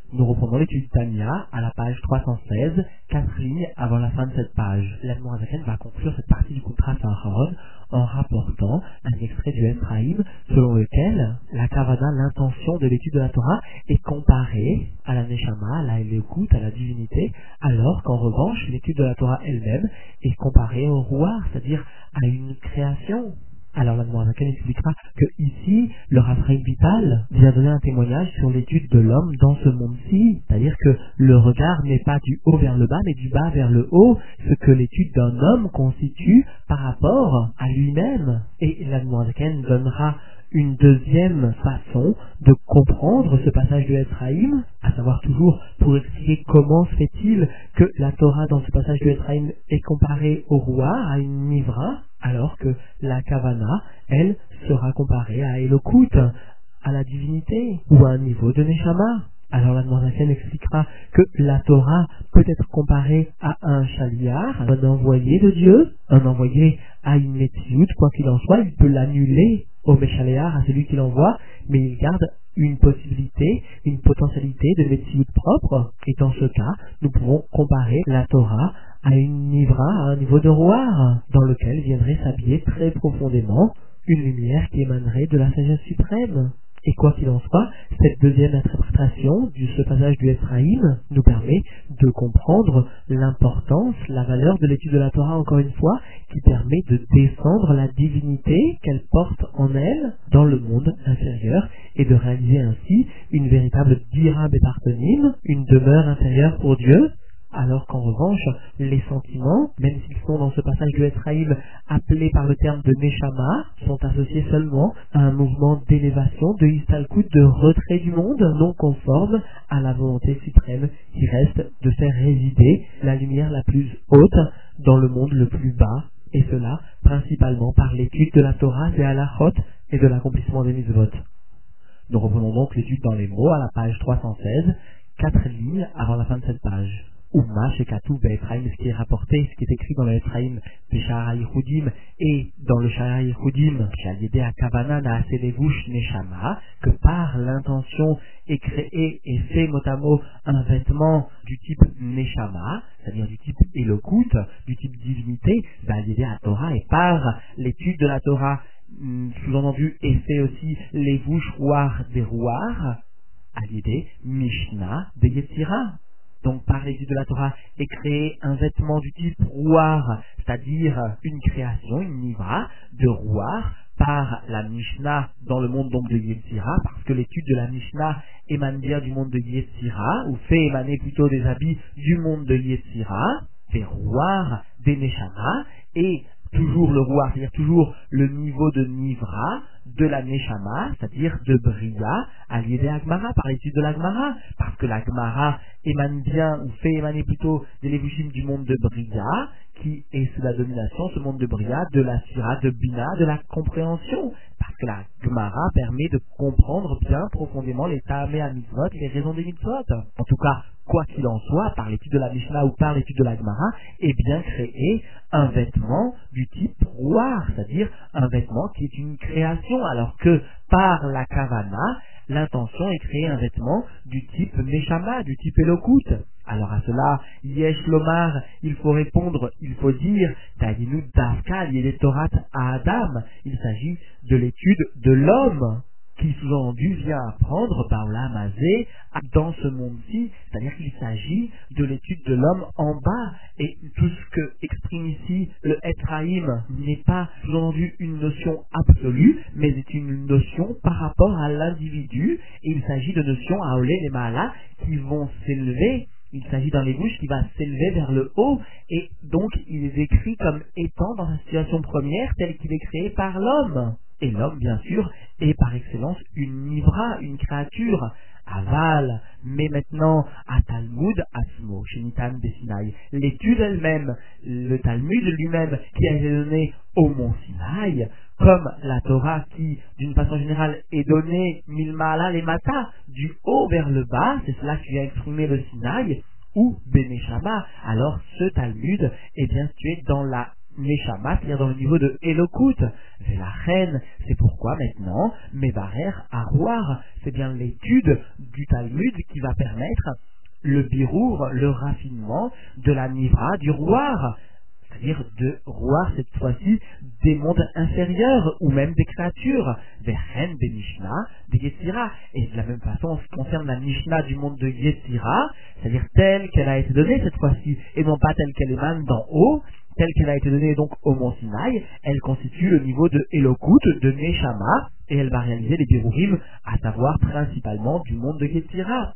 Nous reprenons l'étude Tania à la page 316, 4 lignes avant la fin de cette page. L'Admorazaken va conclure cette partie du contrat Saharon en rapportant un extrait du Ephraïm selon lequel la Kavana, l'intention de l'étude de la Torah, est comparée à la Neshama, à la Elokut, à la divinité, alors qu'en revanche l'étude de la Torah elle-même est comparée au Ruach, c'est-à-dire à une création. Alors l'Admorazaken expliquera que ici, le Raphaël Vital vient donner un témoignage sur l'étude de l'homme dans ce monde-ci, c'est-à-dire que le regard n'est pas du haut vers le bas, mais du bas vers le haut, ce que l'étude d'un homme constitue par rapport à lui-même. Et l'Admorazaken donnera une deuxième façon de comprendre ce passage de Ephraïm, à savoir toujours pour expliquer comment se fait-il que la Torah dans ce passage de Ephraïm est comparée au Ruach, à une Nivra, alors que la Kavana, elle, sera comparée à Elokut, à la divinité, ou à un niveau de Neshama. Alors l'Admorazaken expliquera que la Torah peut être comparée à un chaliar, un envoyé de Dieu, un envoyé à une Metsiout, quoi qu'il en soit, il peut l'annuler au Méchaléar, à celui qui l'envoie, mais il garde une possibilité, une potentialité de Metsiout propre, et dans ce cas, nous pouvons comparer la Torah à une Nivra, à un niveau de Ruach, dans lequel viendrait s'habiller très profondément une lumière qui émanerait de la sagesse suprême. Et quoi qu'il en soit, cette deuxième interprétation de ce passage du Ephraïm nous permet de comprendre l'importance, la valeur de l'étude de la Torah, encore une fois, qui permet de descendre la divinité qu'elle porte en elle dans le monde inférieur et de réaliser ainsi une véritable dira betartonim, une demeure intérieure pour Dieu, alors qu'en revanche, les sentiments, même s'ils sont dans ce passage de Ephraïm appelés par le terme de Neshama, sont associés seulement à un mouvement d'élévation, de Histalkut, de retrait du monde, non conforme à la volonté suprême qui reste de faire résider la lumière la plus haute dans le monde le plus bas, et cela principalement par l'étude de la Torah, des halachot et de l'accomplissement des mitzvot. Nous reprenons donc l'étude dans les mots à la page 316, 4 lignes avant la fin de cette page. Ouma, Shekatu, Be'Ephraim, ce qui est rapporté, ce qui est écrit dans le Ephraim, Beshara Yehudim, et dans le Shara Yehudim, Shalidé Akavana Naase Levush Neshama, que par l'intention est créé et fait mot à mot un vêtement du type Neshama, c'est-à-dire du type Elokut, du type divinité, Shalidé à Torah, et par l'étude de la Torah, sous-entendu, et fait aussi les Vush Ruach des Ruach, à l'idée Mishnah des Yetzira. Donc par l'étude de la Torah est créé un vêtement du type Ruach, c'est-à-dire une création, une nivra de Ruach, par la Mishnah dans le monde donc de Yetzira, parce que l'étude de la Mishnah émane bien du monde de Yetzira, ou fait émaner plutôt des habits du monde de Yetzira, des Ruach, des Neshama, et toujours le Ruach, c'est-à-dire toujours le niveau de Nivra, de la Neshama, c'est-à-dire de Bria, à l'idée Agmara, par l'étude de l'Agmara, parce que l'Agmara émane bien, ou fait émaner plutôt des Levushim du monde de Bria, qui est sous la domination, ce monde de Bria, de la Sira, de Bina, de la compréhension, parce que la Gemara permet de comprendre bien profondément les Ta'amei HaMitzvot, les raisons des mitzvot. En tout cas, quoi qu'il en soit, par l'étude de la Mishnah ou par l'étude de la Gemara, est bien créé un vêtement du type Ruach, c'est-à-dire un vêtement qui est une création, alors que par la Kavana, l'intention est créer un vêtement du type Neshama, du type Elokut. Alors à cela, Yesh Lomar, il faut répondre, il faut dire, Ta'adinu Dafka, Yedé Torat à Adam. Il s'agit de l'étude de l'homme, qui sous-entendu vient apprendre Baolam Hazé dans ce monde-ci, c'est-à-dire qu'il s'agit de l'étude de l'homme en bas, et tout ce que exprime ici le Ephraïm n'est pas sous-entendu une notion absolue, mais est une notion par rapport à l'individu, et il s'agit de notions à Olé et Maala qui vont s'élever. Il s'agit d'un Lévouche qui va s'élever vers le haut, et donc il est décrit comme étant dans sa situation première telle qu'il est créé par l'homme. Et l'homme, bien sûr, est par excellence une nivra, une créature, aval, mais maintenant, à Talmud, Asmo, Shenitan Besinaï, l'étude elle-même, le Talmud lui-même, qui a été donné au mont Sinaï, comme la Torah qui, d'une façon générale, est donnée milmala les mata, du haut vers le bas, c'est cela qui vient exprimer le Sinaï, ou Beneshama. Alors ce Talmud est bien situé dans la Neshama, c'est-à-dire dans le niveau de Elokut. C'est la reine, c'est pourquoi maintenant, Mevarer Arouar, c'est bien l'étude du Talmud qui va permettre le birour, le raffinement de la Nivra, du Rouar, c'est-à-dire de Rouar cette fois-ci des mondes inférieurs ou même des créatures, des reines, des Mishnah, des Yetzira. Et de la même façon, en ce qui concerne la Mishnah du monde de Yetzira, c'est-à-dire telle qu'elle a été donnée cette fois-ci, et non pas telle qu'elle émane d'en haut, telle qu'elle a été donnée donc au mont Sinaï, elle constitue le niveau de Elokut, de Neshama, et elle va réaliser les birourim, à savoir principalement du monde de Yetzira.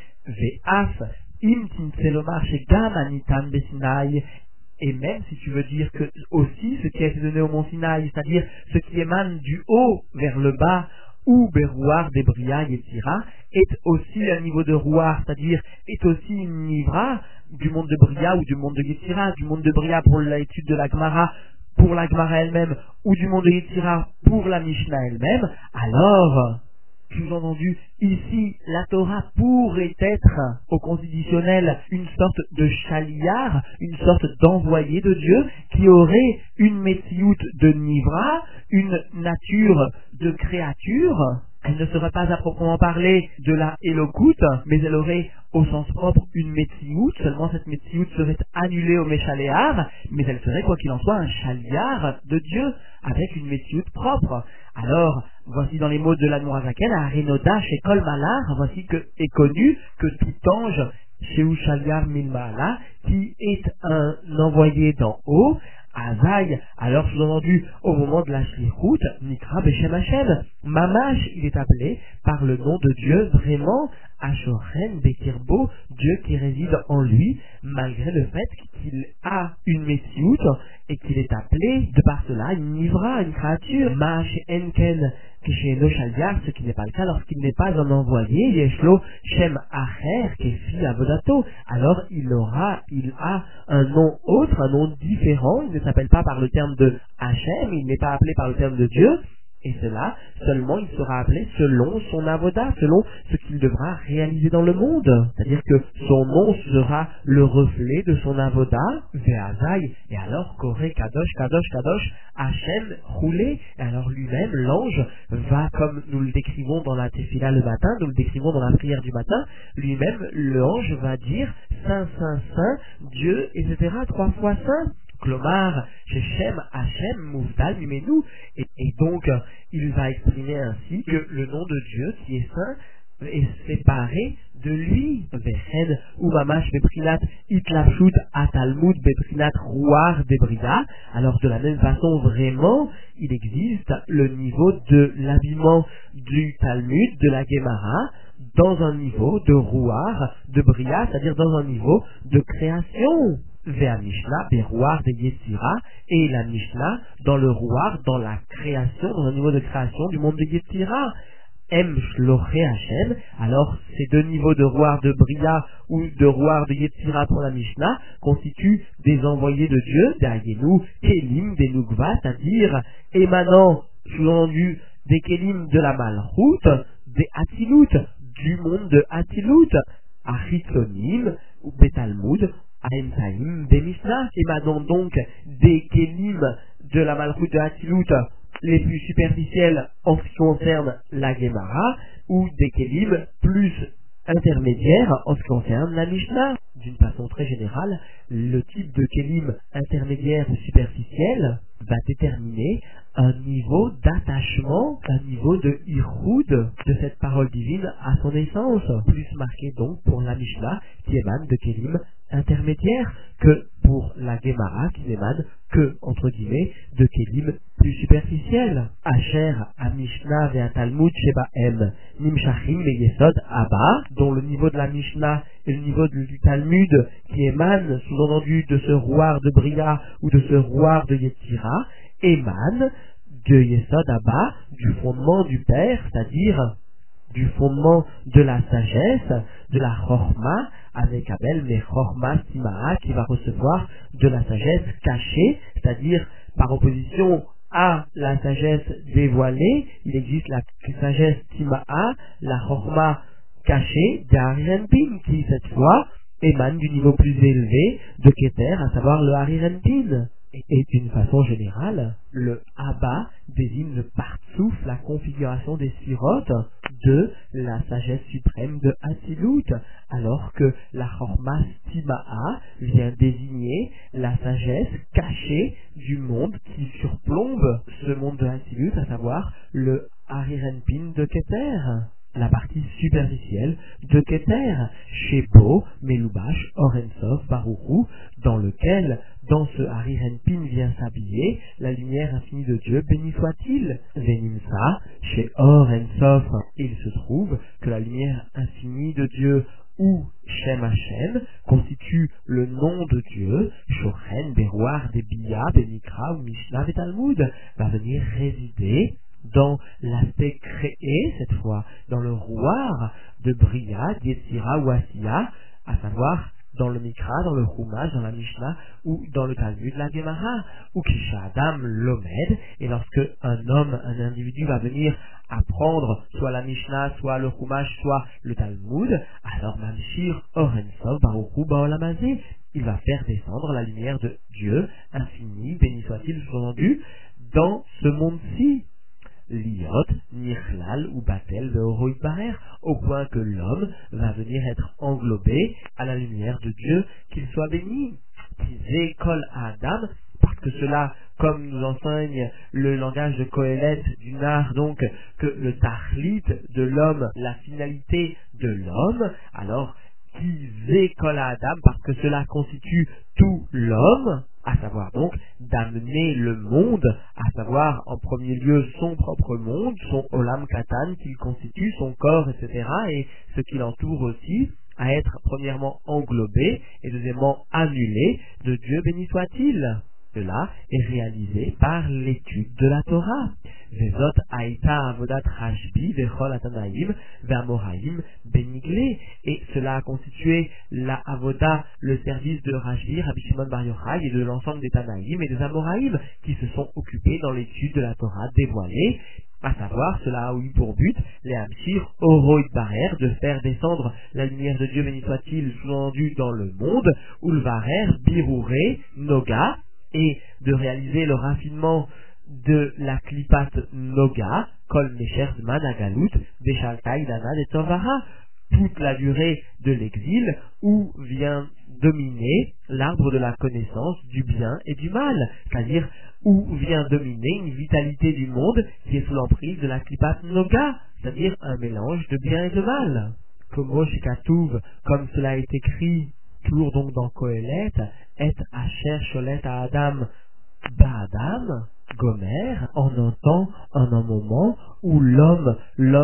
Ve'af im tinselomar shegam anitan besinaï. Et même si tu veux dire que aussi ce qui a été donné au mont Sinaï, c'est-à-dire ce qui émane du haut vers le bas, ou Berouar des Bria Yetzira, est aussi un niveau de Rouar, c'est-à-dire est aussi une Nivra du monde de Bria ou du monde de Yetzira, du monde de Bria pour l'étude de la Gemara, pour la Gemara elle-même, ou du monde de Yetzira pour la Mishnah elle-même, alors sous-entendu, ici, la Torah pourrait être, au conditionnel, une sorte de chaliar, une sorte d'envoyé de Dieu, qui aurait une métiout de Nivra, une nature de créature. Elle ne serait pas à proprement parler de la Elokut, mais elle aurait au sens propre une Metsiout, seulement cette Metsiout serait annulée au Méchaléar, mais elle serait quoi qu'il en soit un chaliar de Dieu, avec une Metsiout propre. Alors, voici dans les mots de l'Admorazaken, à Renoda chez Kol Malar, voici que est connu que tout ange, chez Ushaliar Milmaala, qui est un envoyé d'en haut, Azaï, alors sous-entendu, au moment de la Shlichut, Nikra Beshem Hashem, Mamash, il est appelé par le nom de Dieu, vraiment, Ashoren Bekirbo, Dieu qui réside en lui, malgré le fait qu'il a une Metsiout, et qu'il est appelé, de par cela, une Nivra, une créature, Maash Enken, Kisheno Shaliar, ce qui n'est pas le cas lorsqu'il n'est pas un envoyé, Yeshlo Shem Acher, Kefi Avodato, alors il a un nom autre, un nom différent, il ne s'appelle pas par le terme de Hachem, il n'est pas appelé par le terme de Dieu, et cela, seulement il sera appelé selon son avoda, selon ce qu'il devra réaliser dans le monde. C'est-à-dire que son nom sera le reflet de son avoda, Ve'azai, et alors Koré Kadosh, Kadosh, Kadosh, Hachem, roulé, et alors lui-même, l'ange, va, comme nous le décrivons dans la Tefila le matin, nous le décrivons dans la prière du matin, lui-même, l'ange va dire Saint, Saint, Saint, Dieu, etc., 3 fois Saint. Klomar, Shechem, Hachem, Mouvdal, Mimenu, et donc il va exprimer ainsi que le nom de Dieu qui est saint est séparé de lui. Vechen, Umamash, Beprinat, Itlafshut, Atalmud, Beprinat, Rouar, Debrida. Alors de la même façon, vraiment, il existe le niveau de l'habillement du Talmud, de la Gemara, dans un niveau de Rouar, de Bria, c'est-à-dire dans un niveau de création. Vers Mishnah, des rouars des Yetzira, et la Mishnah dans le rouar, dans la création, dans un niveau de création du monde de Yetzira. M. Shloché Hashem, alors ces deux niveaux de rouar de Bria ou de rouar de Yetzira pour la Mishnah constituent des envoyés de Dieu, des Ayenu, Kelim, des Nukva, c'est-à-dire émanant, sous-entendu, des Kelim de la Malchut, des Atilut, du monde de Atilut, Achitzonim, ou Betalmud, Aemtaim, des Mishnah, émanant donc des Kelim de la Malchut de Atilut, les plus superficiels en ce qui concerne la Gemara, ou des Kelim plus intermédiaires en ce qui concerne la Mishnah. D'une façon très générale, le type de Kelim intermédiaire ou superficiel va déterminer un niveau d'attachement, un niveau de iroud de cette parole divine à son essence, plus marqué donc pour la Mishnah qui émane de Kelim intermédiaires que pour la Gemara qui n'émane que, entre guillemets, de Kelim plus superficiels. Asher a Mishnah et a Talmud Shebaem Nimshachim et Yesod Abba, dont le niveau de la Mishnah et le niveau du Talmud qui émane, sous-entendu, de ce rouar de Bria ou de ce rouar de Yetzira, émane de Yesod Abba, du fondement du Père, c'est-à-dire du fondement de la sagesse, de la Chorma, avec Abel, mais Chorma Timaa, qui va recevoir de la sagesse cachée, c'est-à-dire par opposition à la sagesse dévoilée, il existe la sagesse Timaa, la Chorma cachée d'Arirenpin, qui cette fois émane du niveau plus élevé de Keter, à savoir le Arirenpin. Et d'une façon générale, le Abba désigne le partsouf, la configuration des sirotes de la sagesse suprême de Hatzilut, alors que la Chorma Stima'a vient désigner la sagesse cachée du monde qui surplombe ce monde de Hatzilut, à savoir le Harirenpin de Keter, la partie superficielle de Keter, Shebo, Melubash, Orensov, Baruchu, dans lequel, dans ce Harirenpin vient s'habiller la lumière infinie de Dieu, béni soit-il. Venimsa, chez Orensov, il se trouve que la lumière infinie de Dieu, ou Shem Hashem, constitue le nom de Dieu, Shochen, Berouar, Debia, Benikra ou Mishnah et Talmud, va venir résider dans l'aspect créé, cette fois, dans le rouar de Bria, d'Yetzira ou Asiya, à savoir dans le Mikra, dans le Chumash, dans la Mishnah, ou dans le Talmud, la Gemara, ou Kisha Adam l'Omed, et lorsque un homme, un individu va venir apprendre soit la Mishnah, soit le Chumash, soit le Talmud, alors Mamshir Orensov Baruchu Baolamazé, il va faire descendre la lumière de Dieu, infini, béni soit-il, sous-entendu, dans ce monde-ci. Liot, Nichlal ou Batel de Oroïd Barer, au point que l'homme va venir être englobé à la lumière de Dieu, qu'il soit béni. Qui Kol Adam, parce que cela, comme nous enseigne le langage de Kohelet du Nar, donc que le Tachlit de l'homme, la finalité de l'homme, alors qui Kol Adam, parce que cela constitue tout l'homme, à savoir donc d'amener le monde, à savoir en premier lieu son propre monde, son Olam Katan qu'il constitue, son corps, etc., et ce qui l'entoure aussi, à être premièrement englobé et deuxièmement annulé de Dieu béni soit-il. Cela est réalisé par l'étude de la Torah. Vezot Aïta Avodat Rashbi Vechol Atanaïm Ve'amoraïm Beniglé. Et cela a constitué la Avoda, le service de Rashbi, Rabbi Shimon Bar Yochai et de l'ensemble des Tanaïm et des Amoraïm qui se sont occupés dans l'étude de la Torah dévoilée. À savoir, cela a eu pour but, les Hamshir Oroïd Barer, de faire descendre la lumière de Dieu béni soit-il sous-entendu dans le monde, ou le Barer, Birouré, Noga, et de réaliser le raffinement de la Klipat Noga, Kol Mesher Zman Agalut, Beshalta Idana de Tovara, toute la durée de l'exil, où vient dominer l'arbre de la connaissance du bien et du mal, c'est-à-dire où vient dominer une vitalité du monde qui est sous l'emprise de la Klipat Noga, c'est-à-dire un mélange de bien et de mal. Comme Shikatouv, comme cela est écrit, toujours donc dans Kohelet, et Asher Sholet à Adam Ba'adam, Gomer, en un temps, en un moment où l'homme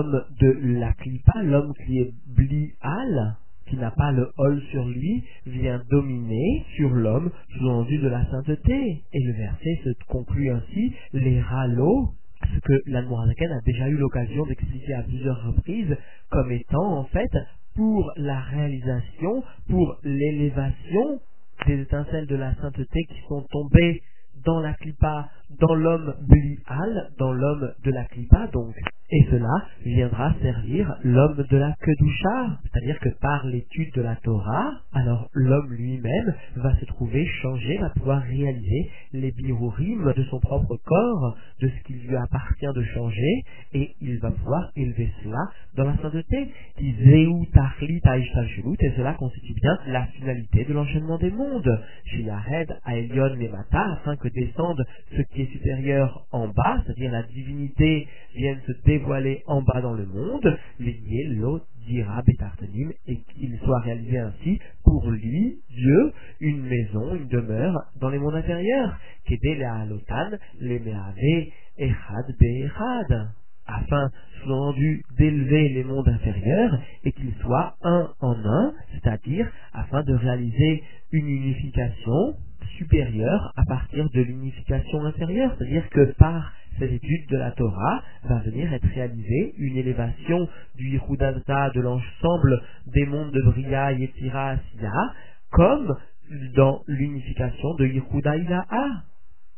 de la Klipa, l'homme qui est Blial, qui n'a pas le hol sur lui, vient dominer sur l'homme sous-entendu de la sainteté. Et le verset se conclut ainsi, les ralos, ce que l'Admorazaken a déjà eu l'occasion d'expliquer à plusieurs reprises, comme étant en fait pour la réalisation, pour l'élévation des étincelles de la sainteté qui sont tombées dans la Klipa, dans l'homme Blial, dans l'homme de la Klipa donc. Et cela viendra servir l'homme de la Kedusha, c'est-à-dire que par l'étude de la Torah, alors l'homme lui-même va se trouver changé, va pouvoir réaliser les birurim de son propre corps, de ce qu'il lui appartient de changer, et il va pouvoir élever cela dans la sainteté, qui zéou tachlit aishtalshelut, et cela constitue bien la finalité de l'enchaînement des mondes, chez Yared, Aelion, Lemata, afin que descende ce qui est supérieur en bas, c'est-à-dire la divinité vienne se dévoiler en bas dans le monde, lié l'eau dira Betartanim, et qu'il soit réalisé ainsi pour lui, Dieu, une maison, une demeure dans les mondes inférieurs, qu'aider les halotan, les meave, echad be'echad, afin, sous-entendu, d'élever les mondes inférieurs et qu'ils soient un en un, c'est-à-dire afin de réaliser une unification supérieure à partir de l'unification inférieure, c'est-à-dire que par cette étude de la Torah va venir être réalisée une élévation du Yichudata, de l'ensemble des mondes de Bria, Yetzira, Asiya, comme dans l'unification de Yichuda Ilaha.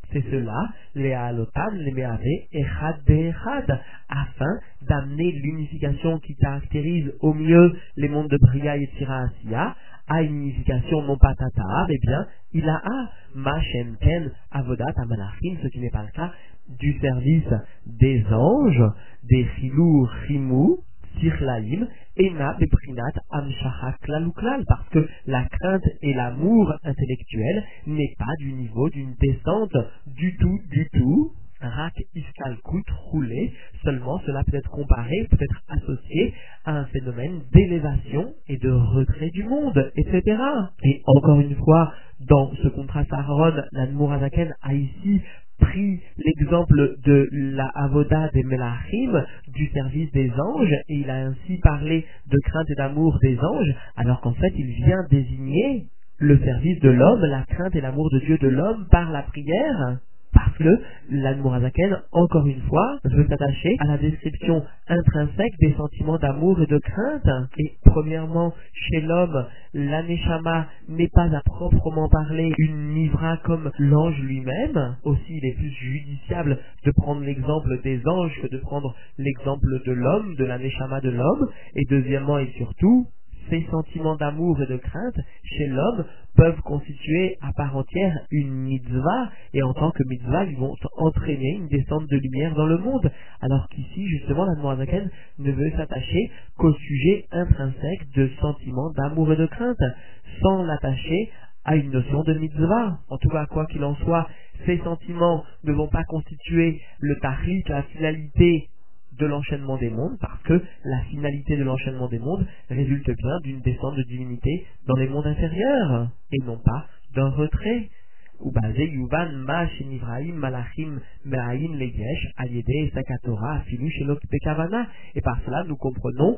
C'est cela, les halotam, les meave, echad be'echad, afin d'amener l'unification qui caractérise au mieux les mondes de Bria et Yetzira Asiya à une unification non pas tata, mais bien ilaha, ma shem ken avodat amalachim, ce qui n'est pas le cas du service des anges, des chilou chimou, Sirlaim, Ena Beprinat Amshachak Klaluklal, parce que la crainte et l'amour intellectuel n'est pas du niveau d'une descente du tout, Rak Iskalkut roulé, seulement cela peut être comparé, peut être associé à un phénomène d'élévation et de retrait du monde, etc. Et encore une fois, dans ce contrat Saharon, l'Admour Azaken a ici pris l'exemple de la avoda des Melachim, du service des anges, et il a ainsi parlé de crainte et d'amour des anges, alors qu'en fait il vient désigner le service de l'homme, la crainte et l'amour de Dieu de l'homme par la prière. Parce que l'Admorazaken, encore une fois, veut s'attacher à la description intrinsèque des sentiments d'amour et de crainte. Et premièrement, chez l'homme, l'aneshama n'est pas à proprement parler une nivra comme l'ange lui-même. Aussi, il est plus judiciable de prendre l'exemple des anges que de prendre l'exemple de l'homme, de l'aneshama de l'homme. Et deuxièmement et surtout, ces sentiments d'amour et de crainte, chez l'homme, peuvent constituer à part entière une mitzvah, et en tant que mitzvah, ils vont entraîner une descente de lumière dans le monde, alors qu'ici, justement, la Moazaken ne veut s'attacher qu'au sujet intrinsèque de sentiments d'amour et de crainte, sans l'attacher à une notion de mitzvah. En tout cas, quoi qu'il en soit, ces sentiments ne vont pas constituer le tahrit, la finalité de l'enchaînement des mondes, parce que la finalité de l'enchaînement des mondes résulte bien d'une descente de divinité dans les mondes inférieurs, et non pas d'un retrait. Ubazé yuvan ma shenivraim malachim me'ayin leyesh ayede sakatora afilu shelok bekavana. Et par cela nous comprenons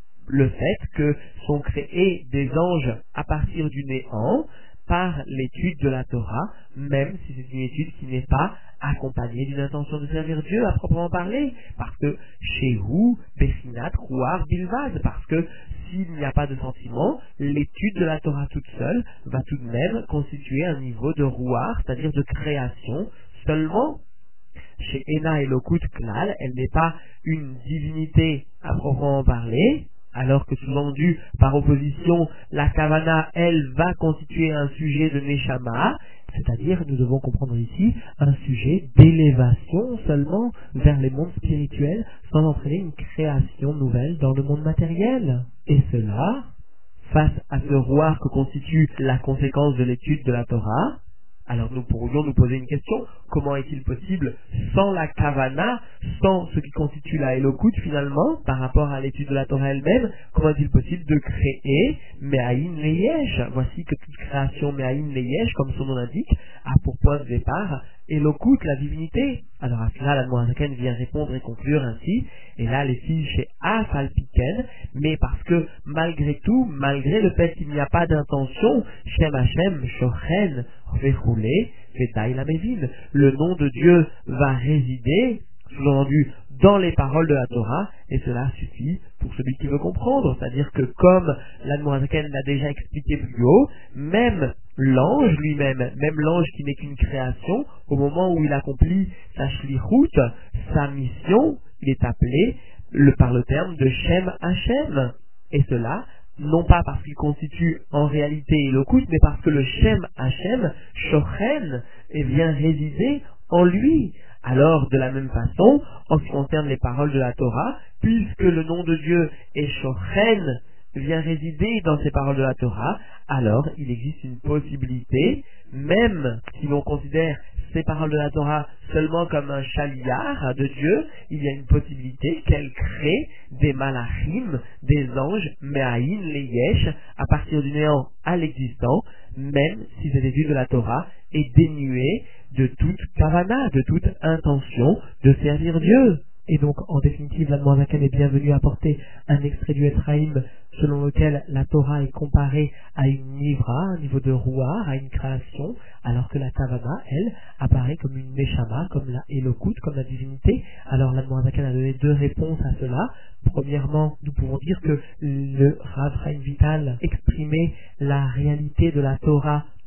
le fait que sont créés des anges à partir du néant par l'étude de la Torah, même si c'est une étude qui n'est pas accompagnée d'une intention de servir Dieu à proprement parler, parce que chez vous, Bechinat, Rouar, Bilvaz, parce que s'il n'y a pas de sentiment, l'étude de la Torah toute seule va tout de même constituer un niveau de Rouar, c'est-à-dire de création seulement. Chez Ena Elokut Klal, elle n'est pas une divinité à proprement parler, alors que sous-entendu, par opposition, la Kavana, elle, va constituer un sujet de Neshama, c'est-à-dire, nous devons comprendre ici, un sujet d'élévation seulement vers les mondes spirituels, sans entraîner une création nouvelle dans le monde matériel. Et cela, face à ce roi que constitue la conséquence de l'étude de la Torah, alors nous pourrions nous poser une question, comment est-il possible, sans la Kavana, sans ce qui constitue la Elokut finalement, par rapport à l'étude de la Torah elle-même, comment est-il possible de créer Me'ayin Leyesh? Voici que toute création Me'ayin Leyesh, comme son nom l'indique, a pour point de départ Elokut, la divinité. Alors à cela, la Moazaken vient répondre et conclure ainsi, et là les filles chez Afalpiken, mais parce que malgré tout, malgré le fait qu'il n'y a pas d'intention, Shem Hashem, Shochen, Vechoulé, Vetaï la Mévine, le nom de Dieu va résider, sous-entendu, dans les paroles de la Torah, et cela suffit pour celui qui veut comprendre. C'est-à-dire que comme l'Admorazaken l'a déjà expliqué plus haut, même l'ange lui-même, même l'ange qui n'est qu'une création, au moment où il accomplit sa shlichut, sa mission, il est appelé par le terme de Shem Hashem. Et cela, non pas parce qu'il constitue en réalité Elokut, mais parce que le Shem Hashem, Shochen, vient résider en lui. Alors, de la même façon, en ce qui concerne les paroles de la Torah, puisque le nom de Dieu est Shochen, vient résider dans ces paroles de la Torah, alors il existe une possibilité, même si l'on considère ces paroles de la Torah seulement comme un chaliard de Dieu, il y a une possibilité qu'elle crée des malachim, des anges, me'ayin leyesh, à partir du néant à l'existant, même si cette étude de la Torah est dénuée de toute kavana, de toute intention de servir Dieu. Et donc, en définitive, la Moazaken est bienvenue apporter un extrait du Ephraim selon lequel la Torah est comparée à une nivra, un niveau de rouar, à une création, alors que la Kavana, elle, apparaît comme une Neshama, comme la Elokut, comme la divinité. Alors, la Moazaken a donné deux réponses à cela. Premièrement, nous pouvons dire que le Rav Chaim Vital exprimait la réalité de la Torah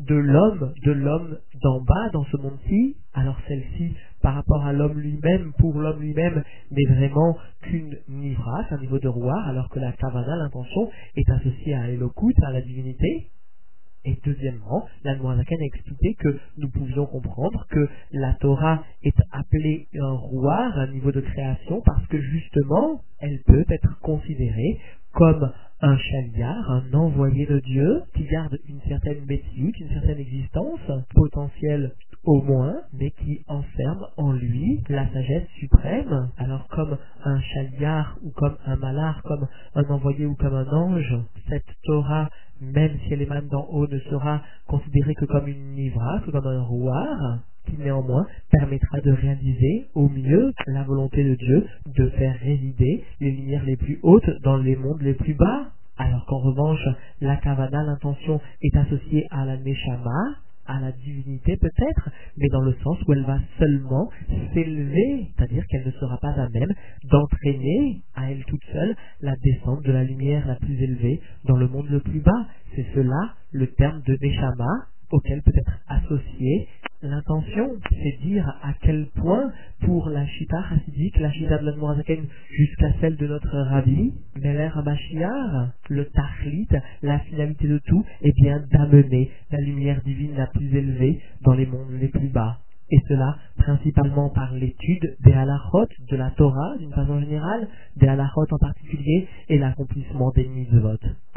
de l'homme d'en bas dans ce monde-ci. Alors celle-ci, par rapport à l'homme lui-même, pour l'homme lui-même, n'est vraiment qu'une nivra, un niveau de roi, alors que la kavana, l'intention, est associée à Elokut, à la divinité. Et deuxièmement, la Noirzaken a expliqué que nous pouvions comprendre que la Torah est appelée un roi, un niveau de création, parce que justement, elle peut être considérée comme un chaliar, un envoyé de Dieu, qui garde une certaine bétioute, une certaine existence, potentielle au moins, mais qui enferme en lui la sagesse suprême. Alors comme un chaliar ou comme un malar, comme un envoyé ou comme un ange, cette Torah, même si elle émane d'en haut, ne sera considérée que comme une nivra, que comme un rouar, qui néanmoins permettra de réaliser au mieux la volonté de Dieu, de faire résider les lumières les plus hautes dans les mondes les plus bas. Alors qu'en revanche, la kavana, l'intention, est associée à la neshama, à la divinité peut-être, mais dans le sens où elle va seulement s'élever, c'est-à-dire qu'elle ne sera pas à même d'entraîner à elle toute seule la descente de la lumière la plus élevée dans le monde le plus bas. C'est cela le terme de neshama auquel peut être associée l'intention. C'est dire à quel point pour la Shita chassidique, la Shita de l'Admorazaken jusqu'à celle de notre Rabbi, Meler Hamashiach, le Tachlit, la finalité de tout, est bien d'amener la lumière divine la plus élevée dans les mondes les plus bas. Et cela principalement par l'étude des halachot, de la Torah d'une façon générale, des halachot en particulier, et l'accomplissement des mitzvot.